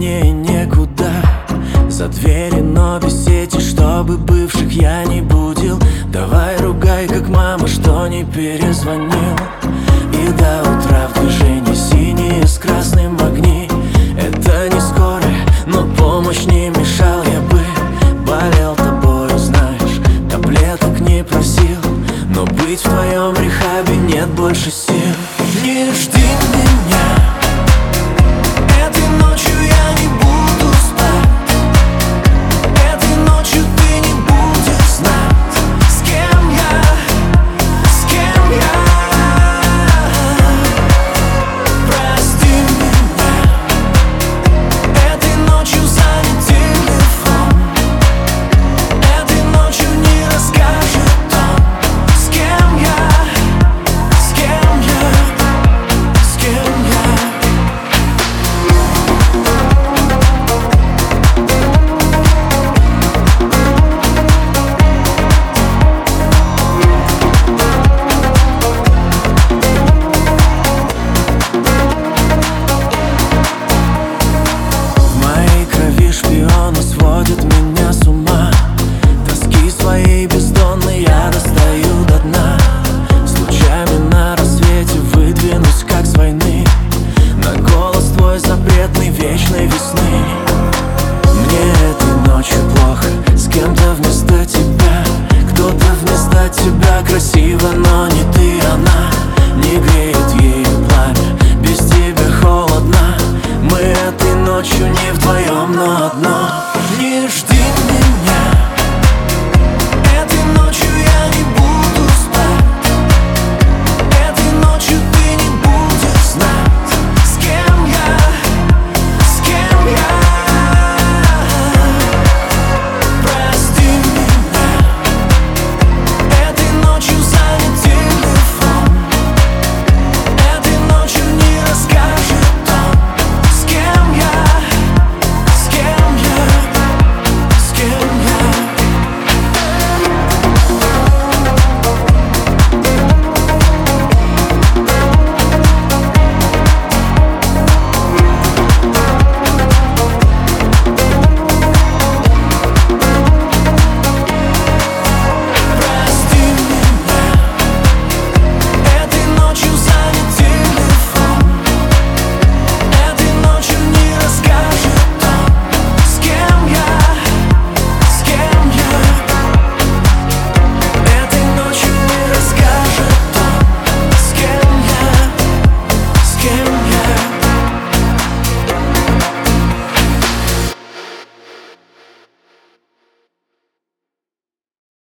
Дальнее некуда, за двери, но без сети, чтобы бывших я не будил. Давай ругай, как мама, что не перезвонил. И до утра в движении синие с красным огни. Это не скорая, но помощь не мешал. Я бы болел тобою, знаешь, таблеток не просил, но быть в твоем рехабе нет больше сил. Не жди меня, этой ночью я не буду спать. Этой ночью ты не будешь знать, с кем я, с кем я. Прости меня, этой ночью занят телефон. Этой ночью не расскажет он, с кем я, с кем я, с кем я. В моей крови шпионы сводят меня с ума. Тоски своей бездонной я достаю до дна. С лучами на рассвете выдвинусь, как с войны, на голос твой запретный вечной весны. Мне этой ночью плохо, с кем-то вместо тебя. Кто-то вместо тебя красиво, но не ты. Она не греет ею пламя, без тебя холодно. Мы этой ночью не вдвоем, но одно. Не жди